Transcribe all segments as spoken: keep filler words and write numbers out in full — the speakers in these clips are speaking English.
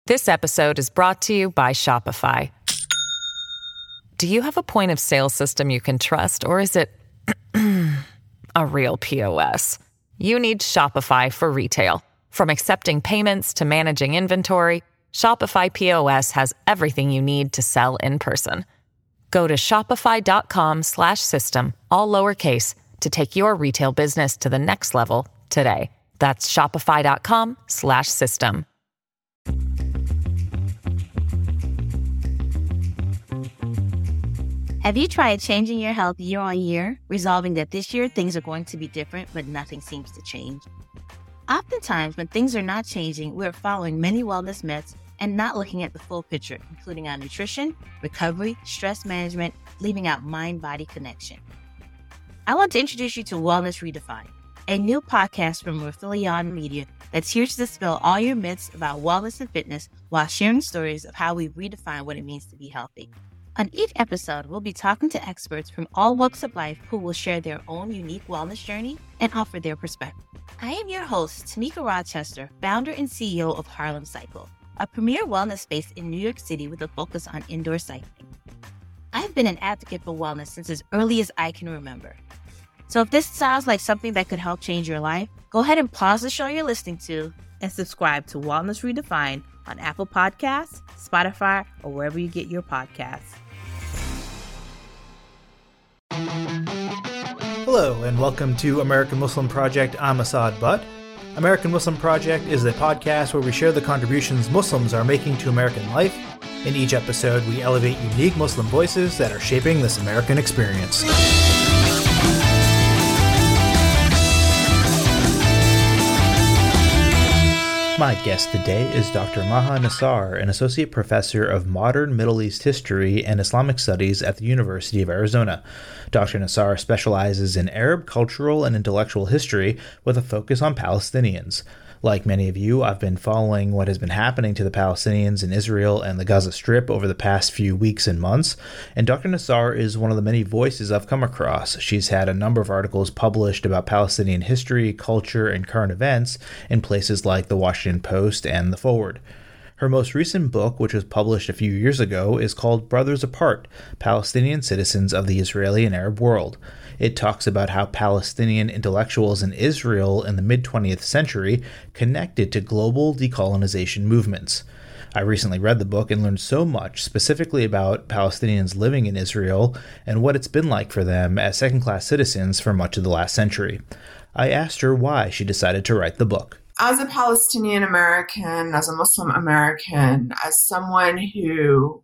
This episode is brought to you by Shopify. Do you have a point of sale system you can trust, or is it a real P O S? You need Shopify for retail. From accepting payments to managing inventory, Shopify P O S has everything you need to sell in person. Go to shopify.com slash system, all lowercase, to take your retail business to the next level today. That's shopify.com slash system. Have you tried changing your health year on year, resolving that this year things are going to be different, but nothing seems to change? Oftentimes, when things are not changing, we're following many wellness myths and not looking at the full picture, including our nutrition, recovery, stress management, leaving out mind-body connection. I want to introduce you to Wellness Redefined, a new podcast from Rifelion Media that's here to dispel all your myths about wellness and fitness while sharing stories of how we redefine what it means to be healthy. On each episode, we'll be talking to experts from all walks of life who will share their own unique wellness journey and offer their perspective. I am your host, Tamika Rochester, founder and C E O of Harlem Cycle, a premier wellness space in New York City with a focus on indoor cycling. I've been an advocate for wellness since as early as I can remember. So if this sounds like something that could help change your life, go ahead and pause the show you're listening to and subscribe to Wellness Redefined on Apple Podcasts, Spotify, or wherever you get your podcasts. Hello, and welcome to American Muslim Project. I'm Asad Butt. American Muslim Project is a podcast where we share the contributions Muslims are making to American life. In each episode, we elevate unique Muslim voices that are shaping this American experience. My guest today is Doctor Maha Nassar, an associate professor of modern Middle East history and Islamic studies at the University of Arizona. Doctor Nassar specializes in Arab cultural and intellectual history with a focus on Palestinians. Like many of you, I've been following what has been happening to the Palestinians in Israel and the Gaza Strip over the past few weeks and months, and Doctor Nassar is one of the many voices I've come across. She's had a number of articles published about Palestinian history, culture, and current events in places like the Washington Post and the Forward. Her most recent book, which was published a few years ago, is called Brothers Apart: Palestinian Citizens of the Israeli and Arab World. It talks about how Palestinian intellectuals in Israel in the mid-twentieth century connected to global decolonization movements. I recently read the book and learned so much, specifically about Palestinians living in Israel and what it's been like for them as second-class citizens for much of the last century. I asked her why she decided to write the book. As a Palestinian American, as a Muslim American, as someone who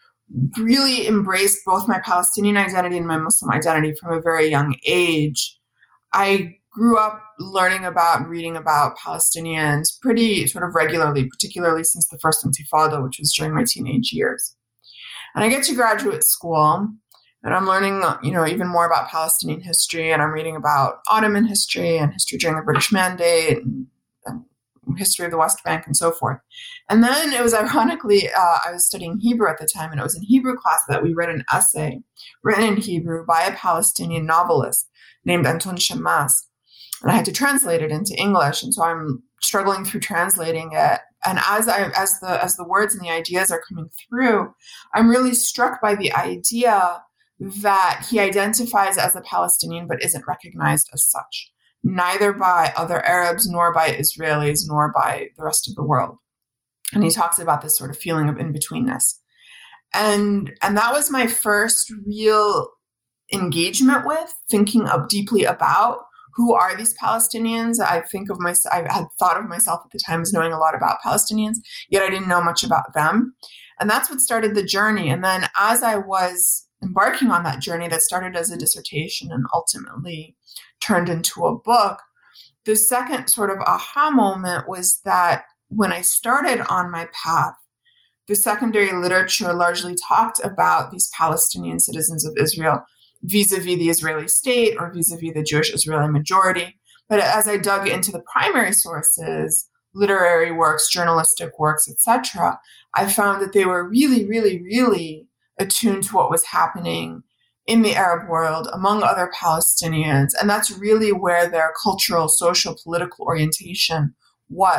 really embraced both my Palestinian identity and my Muslim identity from a very young age, I grew up learning about and reading about Palestinians pretty sort of regularly, particularly since the first Intifada, which was during my teenage years. And I get to graduate school, and I'm learning, you know, even more about Palestinian history, and I'm reading about Ottoman history and history during the British Mandate and, and history of the West Bank and so forth. And then it was ironically, uh, I was studying Hebrew at the time, and it was in Hebrew class that we read an essay written in Hebrew by a Palestinian novelist named Anton Shammas. And I had to translate it into English. And so I'm struggling through translating it. And as I, as the, as the words and the ideas are coming through, I'm really struck by the idea that he identifies as a Palestinian, but isn't recognized as such, neither by other Arabs, nor by Israelis, nor by the rest of the world. And he talks about this sort of feeling of in-betweenness. And, and that was my first real engagement with, thinking up deeply about who are these Palestinians. I think of myself, I had thought of myself at the time as knowing a lot about Palestinians, yet I didn't know much about them. And that's what started the journey. And then as I was embarking on that journey that started as a dissertation and ultimately turned into a book, the second sort of aha moment was that when I started on my path, the secondary literature largely talked about these Palestinian citizens of Israel vis-a-vis the Israeli state or vis-a-vis the Jewish Israeli majority. But as I dug into the primary sources, literary works, journalistic works, et cetera, I found that they were really, really, really attuned to what was happening in the Arab world among other Palestinians. And that's really where their cultural, social, political orientation was.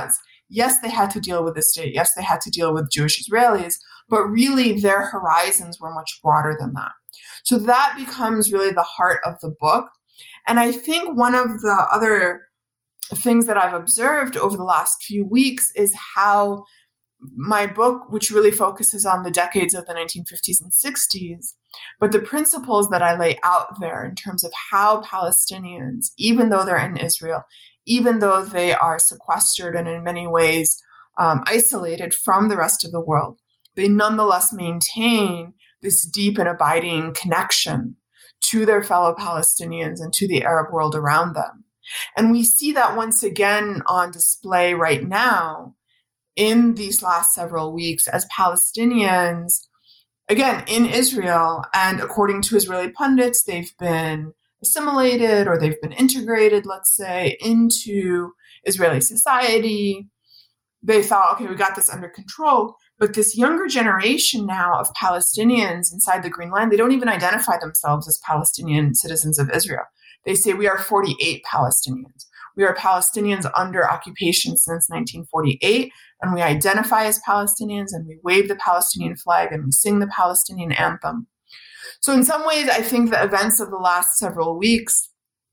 yes, they had to deal with the state. Yes, they had to deal with Jewish Israelis, but really their horizons were much broader than that. So that becomes really the heart of the book. And I think one of the other things that I've observed over the last few weeks is how my book, which really focuses on the decades of the nineteen fifties and sixties, but the principles that I lay out there in terms of how Palestinians, even though they're in Israel, even though they are sequestered and in many ways um, isolated from the rest of the world, they nonetheless maintain this deep and abiding connection to their fellow Palestinians and to the Arab world around them. And we see that once again on display right now in these last several weeks as Palestinians, again, in Israel, and according to Israeli pundits, they've been assimilated or they've been integrated, let's say, into Israeli society. They thought, okay, we got this under control. But this younger generation now of Palestinians inside the Green Line, they don't even identify themselves as Palestinian citizens of Israel. They say we are forty-eight Palestinians. We are Palestinians under occupation since nineteen forty-eight, and we identify as Palestinians, and we wave the Palestinian flag, and we sing the Palestinian anthem. So in some ways, I think the events of the last several weeks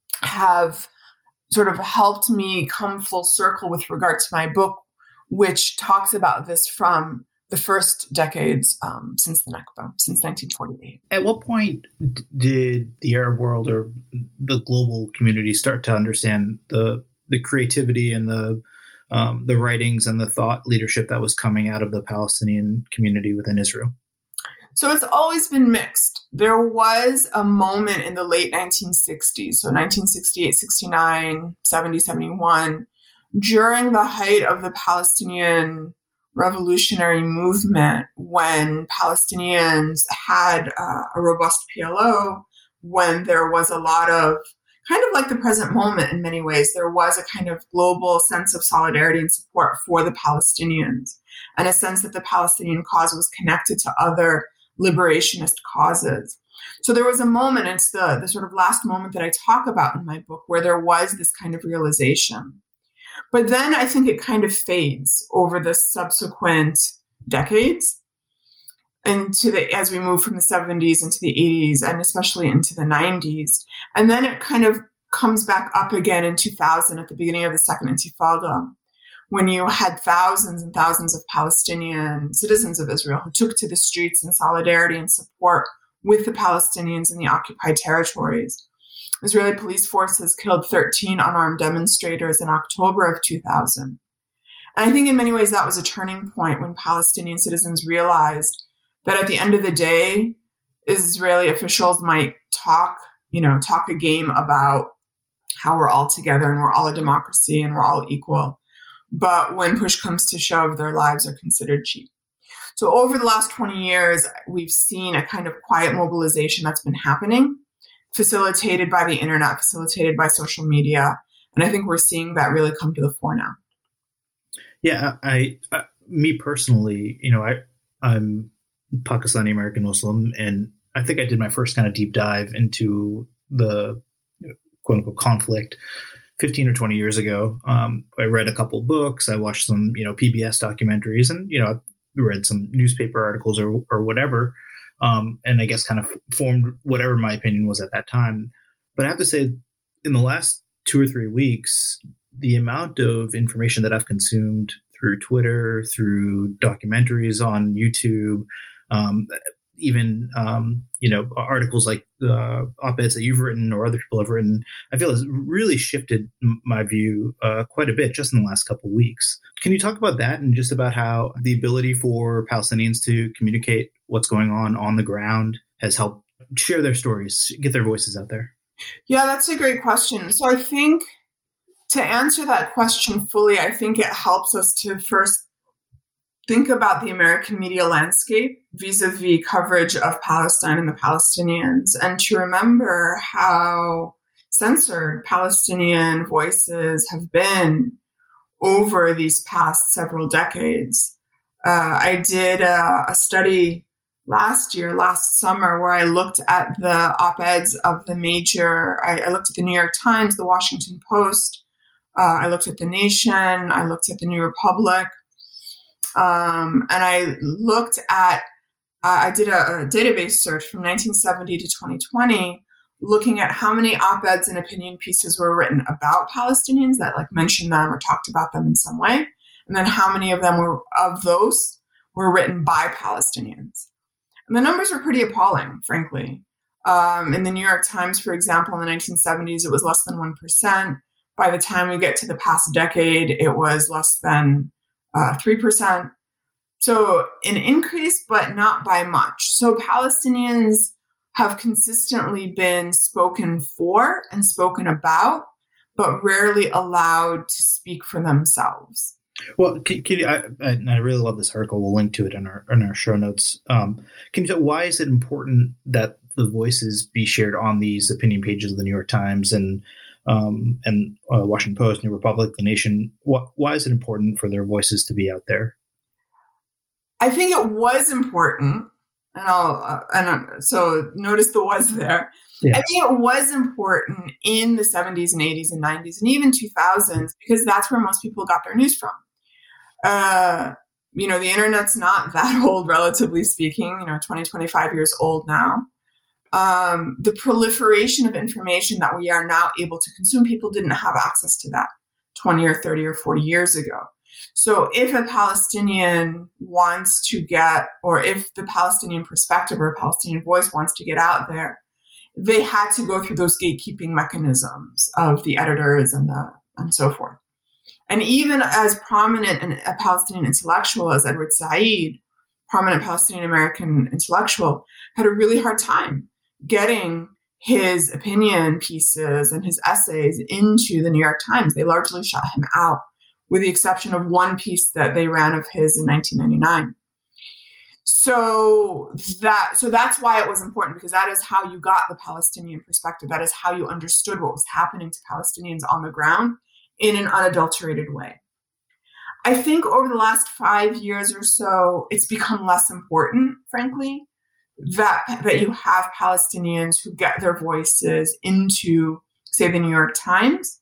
have sort of helped me come full circle with regard to my book, which talks about this from the first decades um, since the Nakba, since nineteen forty-eight. At what point did the Arab world or the global community start to understand the the creativity and the um, the writings and the thought leadership that was coming out of the Palestinian community within Israel? So it's always been mixed. There was a moment in the late nineteen sixties, so nineteen sixty-eight, sixty-nine, seventy, seventy-one, during the height of the Palestinian revolutionary movement, when Palestinians had uh, a robust P L O, when there was a lot of, kind of like the present moment in many ways, there was a kind of global sense of solidarity and support for the Palestinians, and a sense that the Palestinian cause was connected to other liberationist causes. So there was a moment, it's the, the sort of last moment that I talk about in my book, where there was this kind of realization. But then I think it kind of fades over the subsequent decades into the, as we move from the seventies into the eighties and especially into the nineties. And then it kind of comes back up again in two thousand at the beginning of the Second Intifada, when you had thousands and thousands of Palestinian citizens of Israel who took to the streets in solidarity and support with the Palestinians in the occupied territories. Israeli police forces killed thirteen unarmed demonstrators in October of two thousand. And I think in many ways that was a turning point when Palestinian citizens realized that at the end of the day, Israeli officials might talk, you know, talk a game about how we're all together and we're all a democracy and we're all equal. But when push comes to shove, their lives are considered cheap. So over the last twenty years, we've seen a kind of quiet mobilization that's been happening, facilitated by the internet, facilitated by social media. And I think we're seeing that really come to the fore now. Yeah, I, I me personally, you know, I, I'm Pakistani American Muslim, and I think I did my first kind of deep dive into the quote unquote conflict fifteen or twenty years ago. Um, I read a couple of books. I watched some, you know, P B S documentaries, and, you know, I read some newspaper articles or, or whatever. Um, and I guess kind of formed whatever my opinion was at that time. But I have to say, in the last two or three weeks, the amount of information that I've consumed through Twitter, through documentaries on YouTube, um, even, um, you know, articles like uh, op-eds that you've written or other people have written, I feel has really shifted m- my view uh, quite a bit just in the last couple of weeks. Can you talk about that and just about how the ability for Palestinians to communicate what's going on on the ground has helped share their stories, get their voices out there? Yeah, that's a great question. So I think to answer that question fully, I think it helps us to first think about the American media landscape vis-a-vis coverage of Palestine and the Palestinians, and to remember how censored Palestinian voices have been over these past several decades. Uh, I did a, a study last year, last summer, where I looked at the op-eds of the major, I, I looked at the New York Times, the Washington Post, Uh, I looked at The Nation. I looked at The New Republic. Um, and I looked at, uh, I did a, a database search from nineteen seventy to twenty twenty, looking at how many op-eds and opinion pieces were written about Palestinians that like mentioned them or talked about them in some way. And then how many of them were, of those were written by Palestinians. And the numbers were pretty appalling, frankly. Um, in the New York Times, for example, in the nineteen seventies, it was less than one percent. By the time we get to the past decade, it was less than uh, three percent. So an increase, but not by much. So Palestinians have consistently been spoken for and spoken about, but rarely allowed to speak for themselves. Well, can, can you, I, I really love this article. We'll link to it in our in our show notes. Um, can you tell why is it important that the voices be shared on these opinion pages of the New York Times and um, and uh, Washington Post, New Republic, The Nation? What, why is it important for their voices to be out there? I think it was important, and I'll uh, and uh, so notice the was there. Yeah. I think it was important in the seventies and eighties and nineties and even two thousands because that's where most people got their news from. Uh, you know, the internet's not that old, relatively speaking, you know, twenty, twenty-five years old now. Um, the proliferation of information that we are now able to consume, people didn't have access to that twenty or thirty or forty years ago. So if a Palestinian wants to get, or if the Palestinian perspective or Palestinian voice wants to get out there, they had to go through those gatekeeping mechanisms of the editors and the and so forth. And even as prominent an, a Palestinian intellectual as Edward Said, prominent Palestinian American intellectual, had a really hard time getting his opinion pieces and his essays into the New York Times. They largely shut him out, with the exception of one piece that they ran of his in nineteen ninety-nine. So that so that's why it was important, because that is how you got the Palestinian perspective. That is how you understood what was happening to Palestinians on the ground in an unadulterated way. I think over the last five years or so, it's become less important, frankly, that, that you have Palestinians who get their voices into, say, the New York Times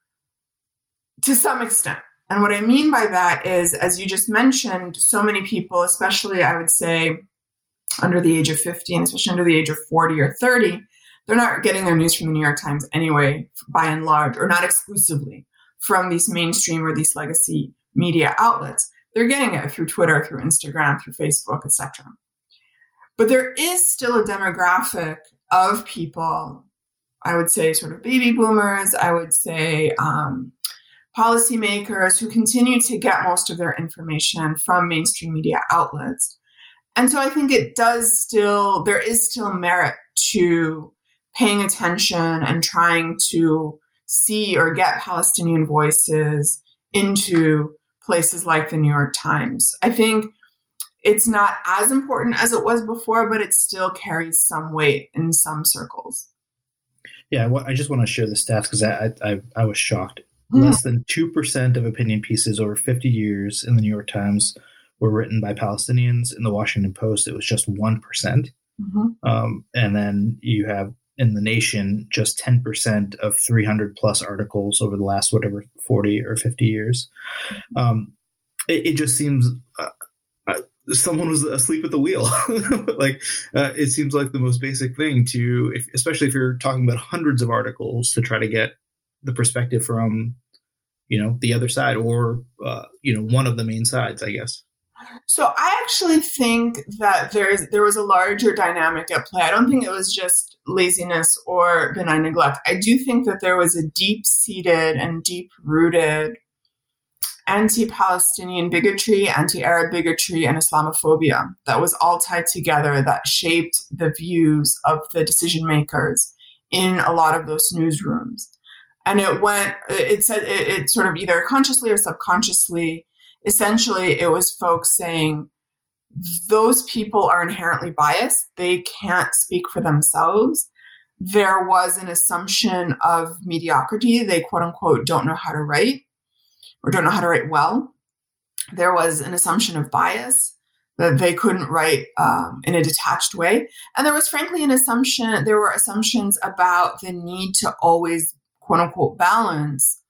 to some extent. And what I mean by that is, as you just mentioned, so many people, especially I would say under the age of fifty, and especially under the age of forty or thirty, they're not getting their news from the New York Times anyway, by and large, or not exclusively from these mainstream or these legacy media outlets. They're getting it through Twitter, through Instagram, through Facebook, et cetera. But there is still a demographic of people, I would say sort of baby boomers, I would say um, policymakers who continue to get most of their information from mainstream media outlets. And so I think it does still, there is still merit to paying attention and trying to see or get Palestinian voices into places like the New York Times. I think it's not as important as it was before, but it still carries some weight in some circles. Yeah, I just want to share the stats because I, I I was shocked. Mm. Less than two percent of opinion pieces over fifty years in the New York Times were written by Palestinians. In the Washington Post, it was just one percent. Mm-hmm. Um, and then you have in The Nation, just ten percent of three hundred plus articles over the last, whatever, forty or fifty years. Um, it, it just seems uh, uh, someone was asleep at the wheel. Like, uh, it seems like the most basic thing to, if, especially if you're talking about hundreds of articles, to try to get the perspective from, you know, the other side or, uh, you know, one of the main sides, I guess. So I actually think that there is there was a larger dynamic at play. I don't think it was just laziness or benign neglect. I do think that there was a deep-seated and deep-rooted anti-Palestinian bigotry, anti-Arab bigotry, and Islamophobia that was all tied together that shaped the views of the decision makers in a lot of those newsrooms. And it went, it said, it, it sort of either consciously or subconsciously, essentially, it was folks saying, those people are inherently biased. They can't speak for themselves. There was an assumption of mediocrity. They, quote unquote, don't know how to write or don't know how to write well. There was an assumption of bias, that they couldn't write um, in a detached way. And there was, frankly, an assumption, there were assumptions about the need to always, quote unquote, balance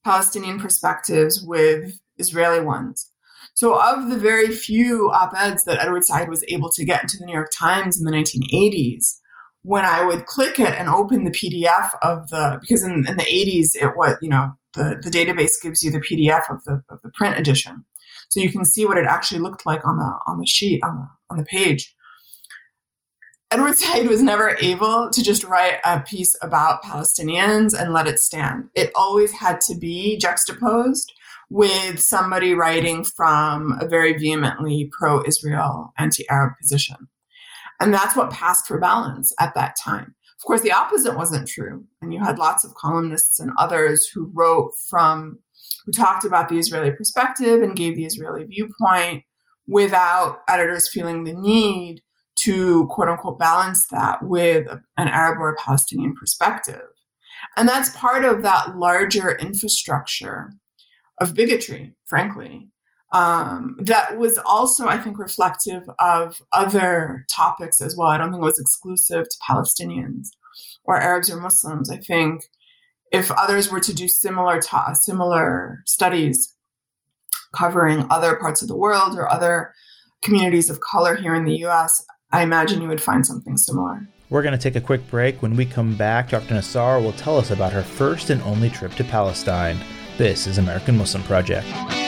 Palestinian perspectives with Israeli ones. So of the very few op-eds that Edward Said was able to get into the New York Times in the nineteen eighties, when I would click it and open the P D F of the, because in, in the eighties, it was, you know, the, the database gives you the P D F of the of the print edition. So you can see what it actually looked like on the on the sheet, on the on the page. Edward Said was never able to just write a piece about Palestinians and let it stand. It always had to be juxtaposed with somebody writing from a very vehemently pro-Israel, anti-Arab position. And that's what passed for balance at that time. Of course, the opposite wasn't true. And you had lots of columnists and others who wrote from, who talked about the Israeli perspective and gave the Israeli viewpoint without editors feeling the need to, quote unquote, balance that with an Arab or a Palestinian perspective. And that's part of that larger infrastructure of bigotry, frankly, um, that was also, I think, reflective of other topics as well. I don't think it was exclusive to Palestinians or Arabs or Muslims. I think if others were to do similar ta- similar studies covering other parts of the world or other communities of color here in the U S, I imagine you would find something similar. We're going to take a quick break. When we come back, Doctor Nassar will tell us about her first and only trip to Palestine. This is American Muslim Project.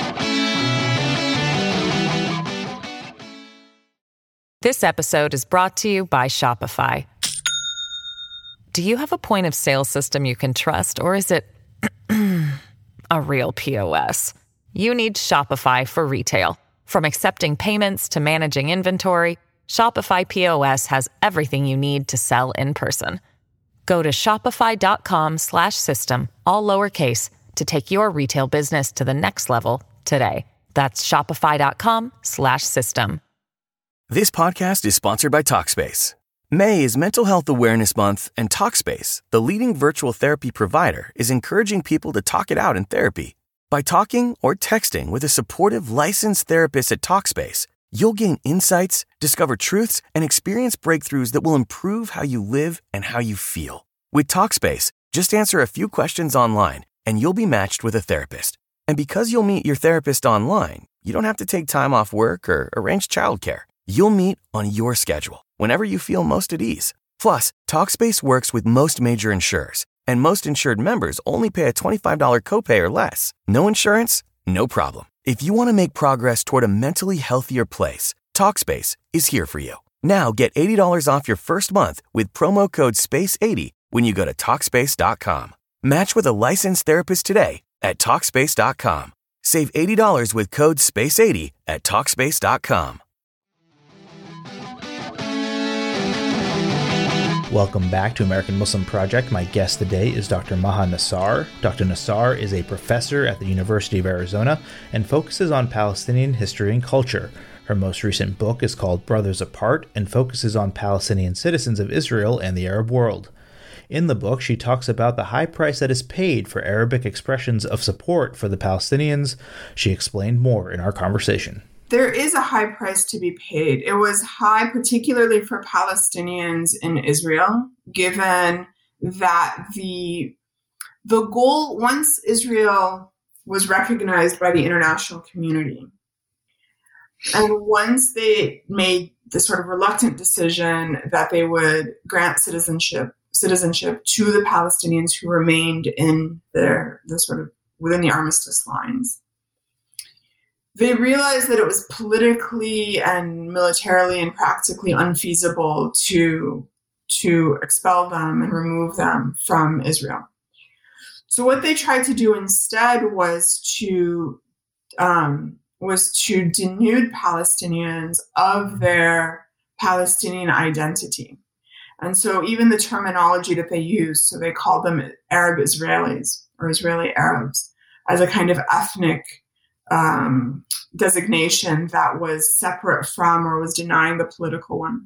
This episode is brought to you by Shopify. Do you have a point of sale system you can trust, or is it a real P O S? You need Shopify for retail. From accepting payments to managing inventory, Shopify P O S has everything you need to sell in person. Go to shopify.com slash system, all lowercase, to take your retail business to the next level today. That's shopify.com slash system. This podcast is sponsored by Talkspace. May is Mental Health Awareness Month, and Talkspace, the leading virtual therapy provider, is encouraging people to talk it out in therapy. By talking or texting with a supportive licensed therapist at Talkspace, you'll gain insights, discover truths, and experience breakthroughs that will improve how you live and how you feel. With Talkspace, just answer a few questions online, and you'll be matched with a therapist. And because you'll meet your therapist online, you don't have to take time off work or arrange childcare. You'll meet on your schedule, whenever you feel most at ease. Plus, Talkspace works with most major insurers, and most insured members only pay a twenty-five dollars copay or less. No insurance? No problem. If you want to make progress toward a mentally healthier place, Talkspace is here for you. Now get eighty dollars off your first month with promo code space eighty when you go to Talkspace dot com. Match with a licensed therapist today at Talkspace dot com. Save eighty dollars with code space eighty at Talkspace dot com. Welcome back to American Muslim Project. My guest today is Doctor Maha Nassar. Doctor Nassar is a professor at the University of Arizona and focuses on Palestinian history and culture. Her most recent book is called Brothers Apart and focuses on Palestinian citizens of Israel and the Arab world. In the book, she talks about the high price that is paid for Arabic expressions of support for the Palestinians. She explained more in our conversation. There is a high price to be paid. It was high, particularly for Palestinians in Israel, given that the the goal, once Israel was recognized by the international community, and once they made the sort of reluctant decision that they would grant citizenship citizenship to the Palestinians who remained in their the sort of within the armistice lines, they realized that it was politically and militarily and practically unfeasible to, to expel them and remove them from Israel. So what they tried to do instead was to um, was to denude Palestinians of their Palestinian identity. And so even the terminology that they used, so they called them Arab Israelis or Israeli Arabs as a kind of ethnic Um, designation that was separate from or was denying the political one.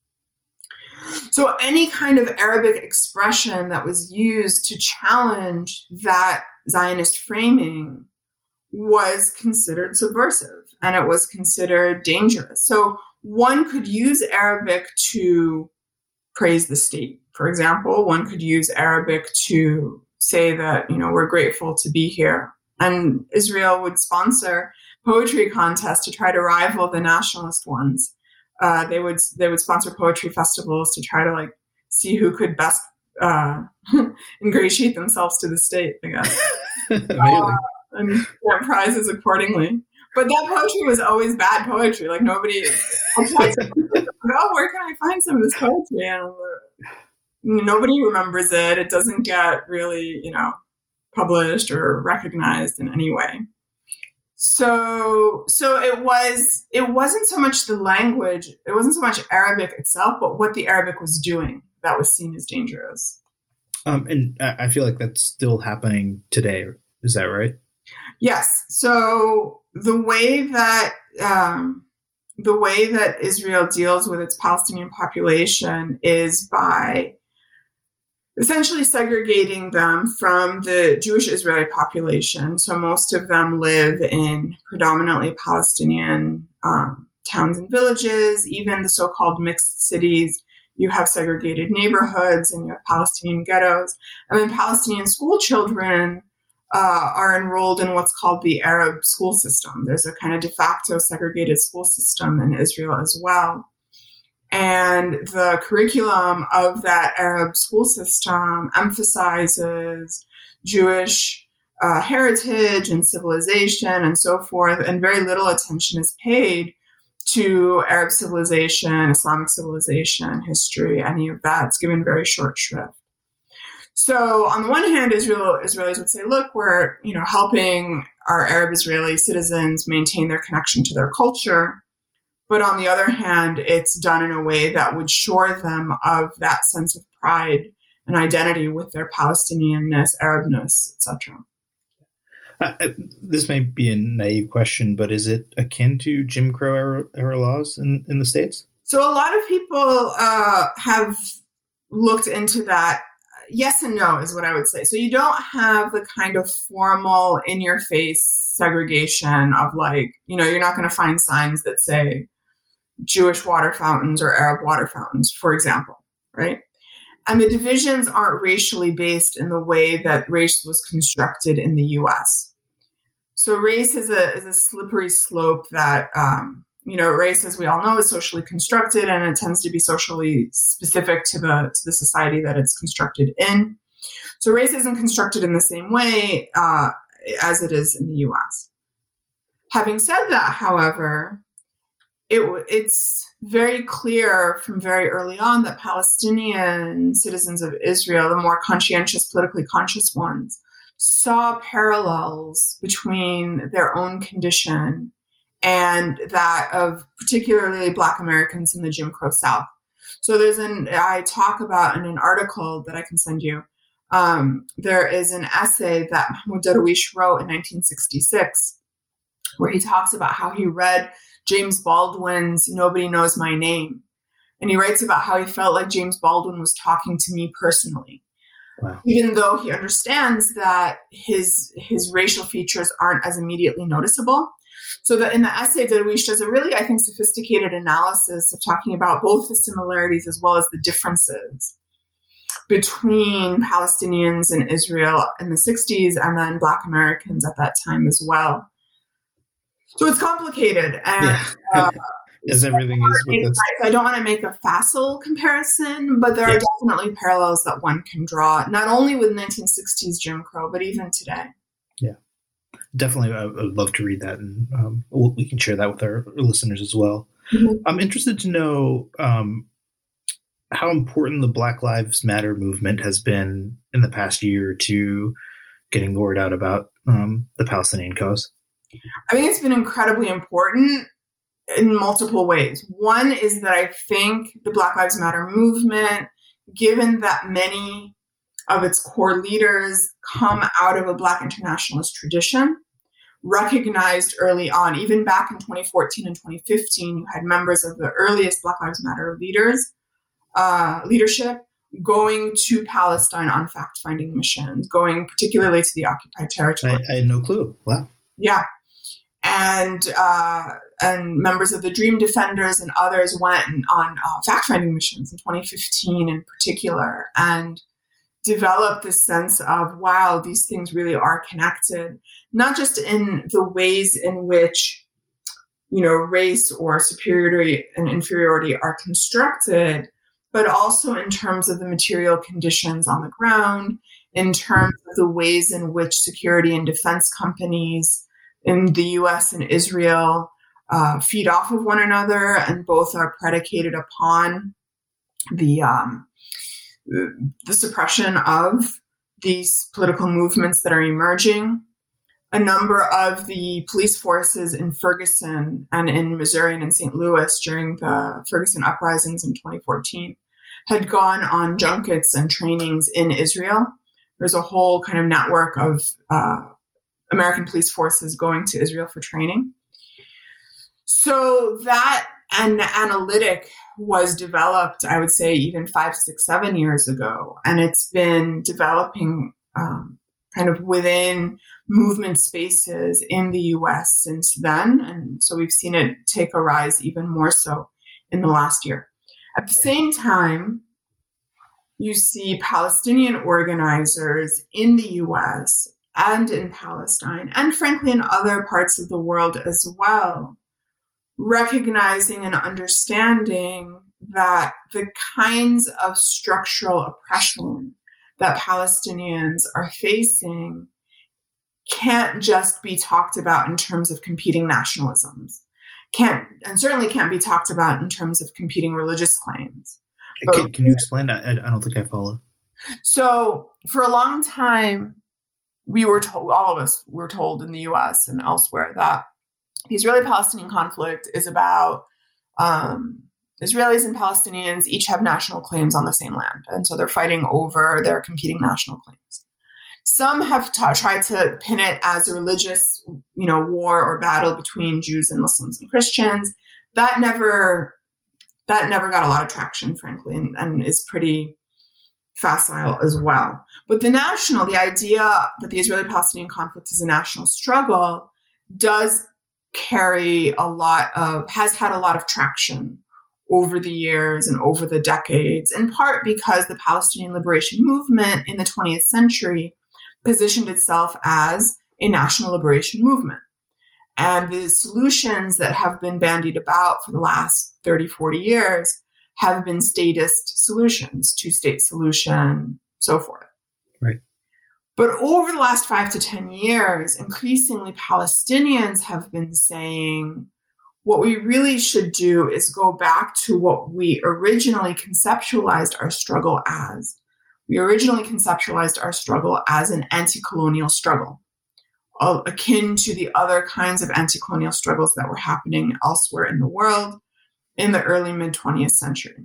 So any kind of Arabic expression that was used to challenge that Zionist framing was considered subversive and it was considered dangerous. So one could use Arabic to praise the state. For example, one could use Arabic to say that, you know, we're grateful to be here. And Israel would sponsor poetry contests to try to rival the nationalist ones. Uh, they would they would sponsor poetry festivals to try to like see who could best uh, ingratiate themselves to the state, I guess. uh, and get prizes accordingly. But that poetry was always bad poetry. Like nobody, oh, where can I find some of this poetry? And nobody remembers it. It doesn't get really, you know, published or recognized in any way. So, so it was, it wasn't so much the language, it wasn't so much Arabic itself, but what the Arabic was doing that was seen as dangerous. Um, and I feel like that's still happening today. Is that right? Yes. So the way that, um, the way that Israel deals with its Palestinian population is by essentially segregating them from the Jewish Israeli population. So most of them live in predominantly Palestinian um, towns and villages, even the so-called mixed cities. You have segregated neighborhoods and you have Palestinian ghettos. And then Palestinian school children uh, are enrolled in what's called the Arab school system. There's a kind of de facto segregated school system in Israel as well. And the curriculum of that Arab school system emphasizes Jewish uh, heritage and civilization and so forth, and very little attention is paid to Arab civilization, Islamic civilization, history, any of that. It's given very short shrift. So on the one hand, Israel, Israelis would say, look, we're, you know, helping our Arab Israeli citizens maintain their connection to their culture. But on the other hand, it's done in a way that would shore them of that sense of pride and identity with their Palestinianness, Arabness, et cetera. Uh, this may be a naive question, but is it akin to Jim Crow era, era laws in, in the States? So a lot of people uh, have looked into that. Yes and no is what I would say. So you don't have the kind of formal, in-your-face segregation of like, you know, you're not going to find signs that say Jewish water fountains or Arab water fountains, for example, right? And the divisions aren't racially based in the way that race was constructed in the U S. So race is a is a slippery slope that, um, you know, race, as we all know, is socially constructed, and it tends to be socially specific to the to the society that it's constructed in. So race isn't constructed in the same way uh, as it is in the U S. Having said that, however, It, it's very clear from very early on that Palestinian citizens of Israel, the more conscientious, politically conscious ones, saw parallels between their own condition and that of particularly Black Americans in the Jim Crow South. So there's an, I talk about in an article that I can send you, um, there is an essay that Mahmoud Darwish wrote in nineteen sixty-six, where he talks about how he read James Baldwin's Nobody Knows My Name. And he writes about how he felt like James Baldwin was talking to me personally. Wow. Even though he understands that his his racial features aren't as immediately noticeable. So that in the essay, Darwish does a really, I think, sophisticated analysis of talking about both the similarities as well as the differences between Palestinians in Israel in the sixties and then Black Americans at that time as well. So it's complicated, and yeah. uh, as everything is with this. I don't want to make a facile comparison, but there yes. are definitely parallels that one can draw, not only with nineteen sixties Jim Crow, but even today. Yeah, definitely. I would love to read that, and um, we can share that with our listeners as well. Mm-hmm. I'm interested to know um, how important the Black Lives Matter movement has been in the past year or two, getting the word out about um, the Palestinian cause. I think it's been incredibly important in multiple ways. One is that I think the Black Lives Matter movement, given that many of its core leaders come out of a Black internationalist tradition, recognized early on, even back in twenty fourteen and twenty fifteen, you had members of the earliest Black Lives Matter leaders, uh, leadership going to Palestine on fact-finding missions, going particularly to the occupied territory. I, I had no clue. Wow. Yeah. And uh, and members of the Dream Defenders and others went on uh, fact-finding missions in twenty fifteen in particular. And develop this sense of, wow, these things really are connected, not just in the ways in which, you know, race or superiority and inferiority are constructed, but also in terms of the material conditions on the ground, in terms of the ways in which security and defense companies in the U S and Israel uh, feed off of one another, and both are predicated upon the um, the suppression of these political movements that are emerging. A number of the police forces in Ferguson and in Missouri and in Saint Louis during the Ferguson uprisings in twenty fourteen had gone on junkets and trainings in Israel. There's a whole kind of network of uh, American police forces going to Israel for training. So that an analytic was developed, I would say, even five, six, seven years ago. And it's been developing um, kind of within movement spaces in the U S since then. And so we've seen it take a rise even more so in the last year. At the same time, you see Palestinian organizers in the U S and in Palestine, and frankly in other parts of the world as well, recognizing and understanding that the kinds of structural oppression that Palestinians are facing can't just be talked about in terms of competing nationalisms, can't, and certainly can't be talked about in terms of competing religious claims. Can, but, can you explain that? I, I don't think I follow. So for a long time, we were told, all of us were told in the U S and elsewhere, that the Israeli-Palestinian conflict is about um, Israelis and Palestinians each have national claims on the same land. And so they're fighting over their competing national claims. Some have t- tried to pin it as a religious, you know, war or battle between Jews and Muslims and Christians. That never, that never got a lot of traction, frankly, and, and is pretty facile as well. But the national, the idea that the Israeli-Palestinian conflict is a national struggle does carry a lot of, has had a lot of traction over the years and over the decades, in part because the Palestinian liberation movement in the twentieth century positioned itself as a national liberation movement. And the solutions that have been bandied about for the last thirty, forty years have been statist solutions, two-state solution, so forth. Right. But over the last five to ten years, increasingly Palestinians have been saying, what we really should do is go back to what we originally conceptualized our struggle as. We originally conceptualized our struggle as an anti-colonial struggle, akin to the other kinds of anti-colonial struggles that were happening elsewhere in the world in the early mid-twentieth century.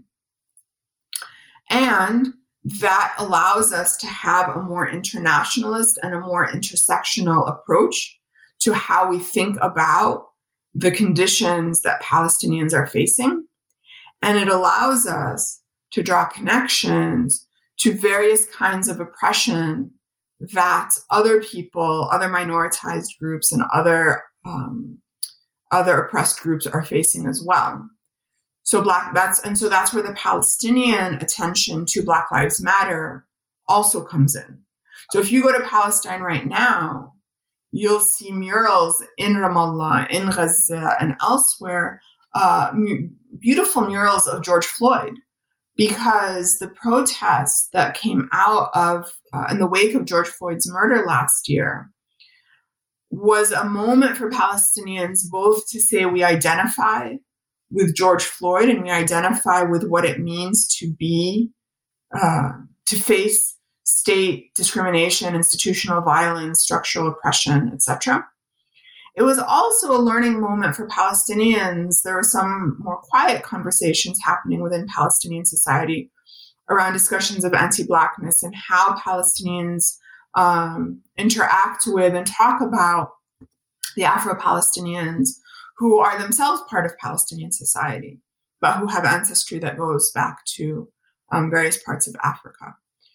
And that allows us to have a more internationalist and a more intersectional approach to how we think about the conditions that Palestinians are facing. And it allows us to draw connections to various kinds of oppression that other people, other minoritized groups, and other um, other oppressed groups are facing as well. So black that's and so that's where the Palestinian attention to Black Lives Matter also comes in. So if you go to Palestine right now, you'll see murals in Ramallah, in Gaza, and elsewhere, uh, m- beautiful murals of George Floyd, because the protests that came out of uh, in the wake of George Floyd's murder last year was a moment for Palestinians both to say we identify with George Floyd and we identify with what it means to be, uh, to face state discrimination, institutional violence, structural oppression, et cetera. It was also a learning moment for Palestinians. There were some more quiet conversations happening within Palestinian society around discussions of anti-Blackness and how Palestinians um, interact with and talk about the Afro-Palestinians who are themselves part of Palestinian society, but who have ancestry that goes back to um, various parts of Africa.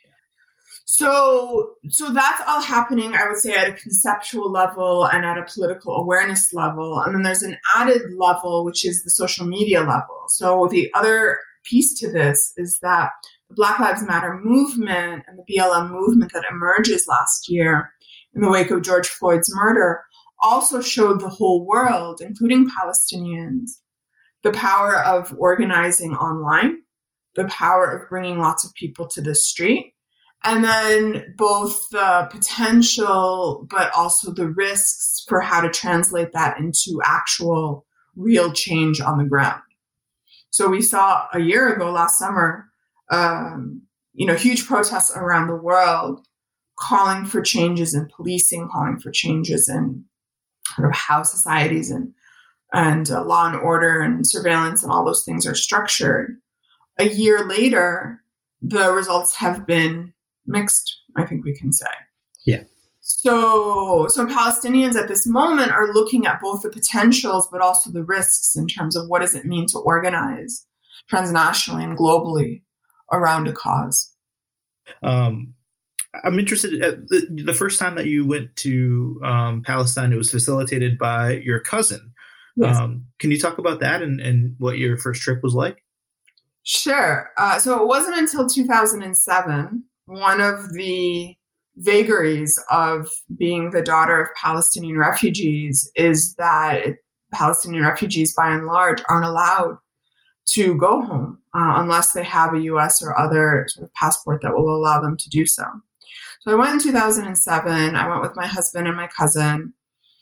So, so that's all happening, I would say, at a conceptual level and at a political awareness level. And then there's an added level, which is the social media level. So the other piece to this is that the Black Lives Matter movement and the B L M movement that emerges last year in the wake of George Floyd's murder also showed the whole world, including Palestinians, the power of organizing online, the power of bringing lots of people to the street, and then both the potential but also the risks for how to translate that into actual real change on the ground. So we saw a year ago, last summer, um, you know, huge protests around the world calling for changes in policing, calling for changes in sort of how societies and and uh, law and order and surveillance and all those things are structured. A year later, the results have been mixed, I think we can say. Yeah. So, so Palestinians at this moment are looking at both the potentials, but also the risks in terms of what does it mean to organize transnationally and globally around a cause. Um, I'm interested. At the, the first time that you went to um, Palestine, it was facilitated by your cousin. Yes. Um, can you talk about that and, and what your first trip was like? Sure. Uh, so it wasn't until two thousand seven, one of the vagaries of being the daughter of Palestinian refugees is that Palestinian refugees, by and large, aren't allowed to go home uh, unless they have a U S or other sort of passport that will allow them to do so. So I went in two thousand seven. I went with my husband and my cousin.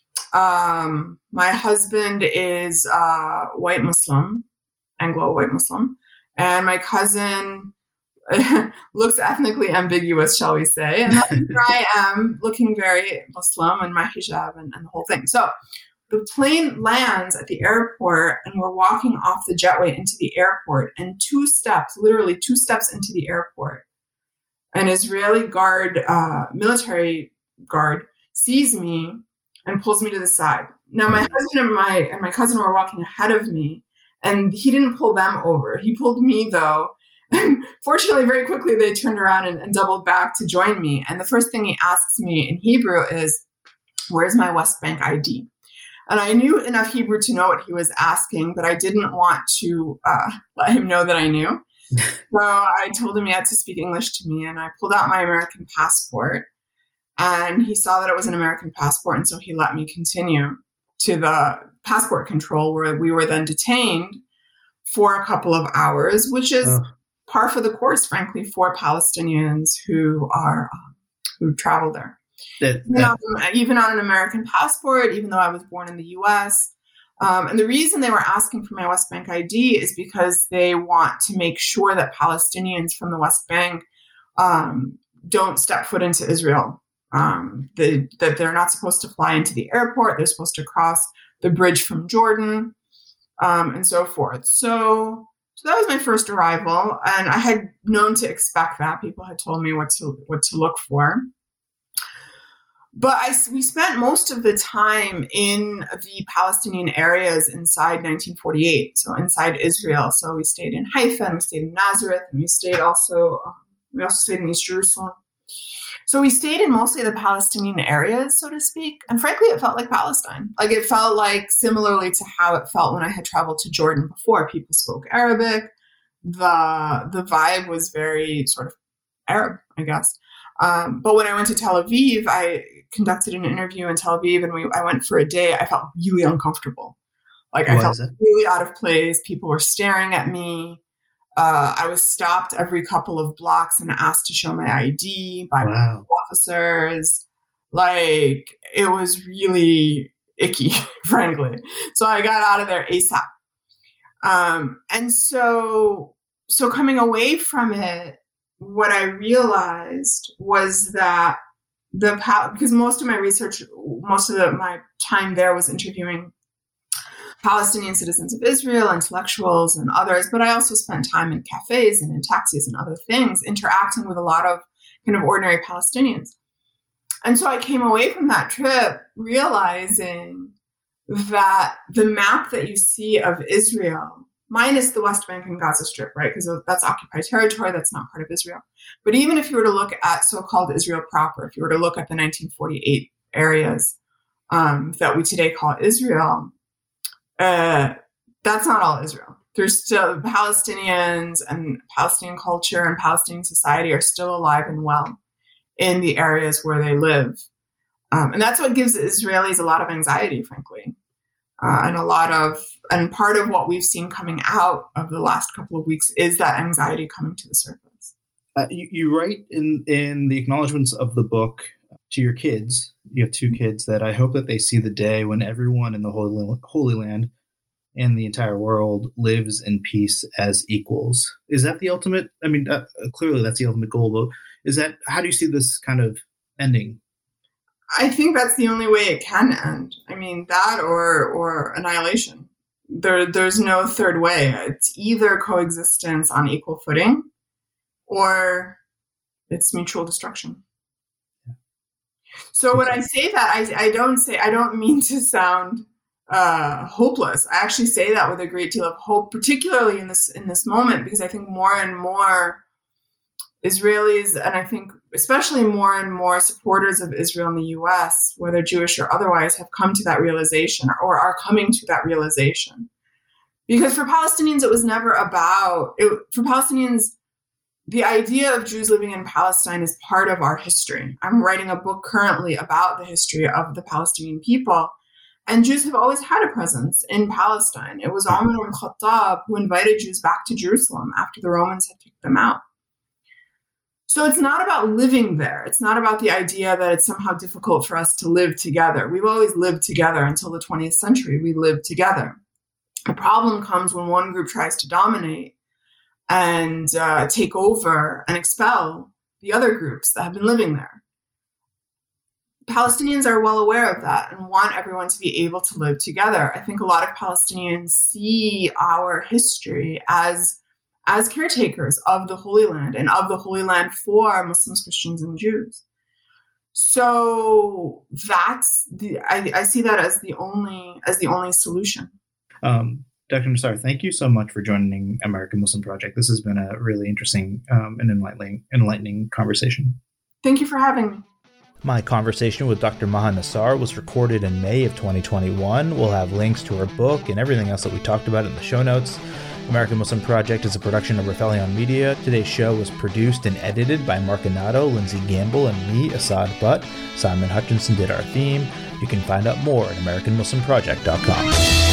Um, my husband is uh, white Muslim, Anglo white Muslim, and my cousin looks ethnically ambiguous, shall we say. And that's where I am, looking very Muslim in my hijab and, and the whole thing. So the plane lands at the airport and we're walking off the jetway into the airport, and two steps, literally two steps into the airport, an Israeli guard, uh, military guard, sees me and pulls me to the side. Now, my husband and my and my cousin were walking ahead of me, and he didn't pull them over. He pulled me, though. And fortunately, very quickly, they turned around and, and doubled back to join me. And the first thing he asks me in Hebrew is, "Where's my West Bank I D?" And I knew enough Hebrew to know what he was asking, but I didn't want to uh, let him know that I knew. So I told him he had to speak English to me, and I pulled out my American passport. And he saw that it was an American passport, and so he let me continue to the passport control, where we were then detained for a couple of hours, which is oh. par for the course, frankly, for Palestinians who are um, who travel there. That, that. You know, even on an American passport, even though I was born in the U S. Um, and the reason they were asking for my West Bank I D is because they want to make sure that Palestinians from the West Bank um, don't step foot into Israel. Um, the, that they're not supposed to fly into the airport. They're supposed to cross the bridge from Jordan, um, and so forth. So, so that was my first arrival, and I had known to expect that. People had told me what to what to look for. But I, we spent most of the time in the Palestinian areas inside nineteen forty-eight, so inside Israel. So we stayed in Haifa, and we stayed in Nazareth, and we stayed also we also stayed in East Jerusalem. So we stayed in mostly the Palestinian areas, so to speak. And frankly, it felt like Palestine. Like it felt like similarly to how it felt when I had traveled to Jordan before. People spoke Arabic. The, the vibe was very sort of Arab, I guess. Um, but when I went to Tel Aviv, I conducted an interview in Tel Aviv, and we, I went for a day. I felt really uncomfortable. Like I What felt really out of place. People were staring at me. Uh, I was stopped every couple of blocks and asked to show my I D by wow. officers. Like, it was really icky, frankly. So I got out of there ASAP. Um, and so, so coming away from it, what I realized was that the because most of my research, most of the, my time there was interviewing Palestinian citizens of Israel, intellectuals and others, but I also spent time in cafes and in taxis and other things, interacting with a lot of kind of ordinary Palestinians. And so I came away from that trip realizing that the map that you see of Israel, minus the West Bank and Gaza Strip, right, because that's occupied territory, that's not part of Israel. But even if you were to look at so-called Israel proper, if you were to look at the nineteen forty-eight areas um, that we today call Israel, Uh, that's not all Israel. there's still Palestinians and Palestinian culture and Palestinian society are still alive and well in the areas where they live. Um, and that's what gives Israelis a lot of anxiety, frankly. Uh, and a lot of, and part of what we've seen coming out of the last couple of weeks is that anxiety coming to the surface. Uh, you, you write in, in the acknowledgments of the book to your kids, you have two kids, that I hope that they see the day when everyone in the Holy, Holy Land and the entire world lives in peace as equals. Is that the ultimate? I mean, uh, clearly that's the ultimate goal, but is that, how do you see this kind of ending? I think that's the only way it can end. I mean, that or or annihilation. There, there's no third way. It's either coexistence on equal footing or it's mutual destruction. So when I say that, I, I don't say, I don't mean to sound uh, hopeless. I actually say that with a great deal of hope, particularly in this in this moment, because I think more and more Israelis, and I think especially more and more supporters of Israel in the U S, whether Jewish or otherwise, have come to that realization or are coming to that realization. Because for Palestinians, it was never about, it, for Palestinians, the idea of Jews living in Palestine is part of our history. I'm writing a book currently about the history of the Palestinian people, and Jews have always had a presence in Palestine. It was Umar ibn Khattab who invited Jews back to Jerusalem after the Romans had kicked them out. So it's not about living there. It's not about the idea that it's somehow difficult for us to live together. We've always lived together until the twentieth century. We lived together. The problem comes when one group tries to dominate and uh, take over and expel the other groups that have been living there. Palestinians are well aware of that and want everyone to be able to live together. I think a lot of Palestinians see our history as as caretakers of the Holy Land and of the Holy Land for Muslims, Christians, and Jews. So that's the, I, I see that as the only, as the only solution. Um, Doctor Nassar, thank you so much for joining American Muslim Project. This has been a really interesting um, and enlightening, enlightening conversation. Thank you for having me. My conversation with Doctor Maha Nassar was recorded in May of twenty twenty-one. We'll have links to her book and everything else that we talked about in the show notes. American Muslim Project is a production of Rathelion Media. Today's show was produced and edited by Mark Anato, Lindsay Gamble, and me, Assad Butt. Simon Hutchinson did our theme. You can find out more at American Muslim Project dot com.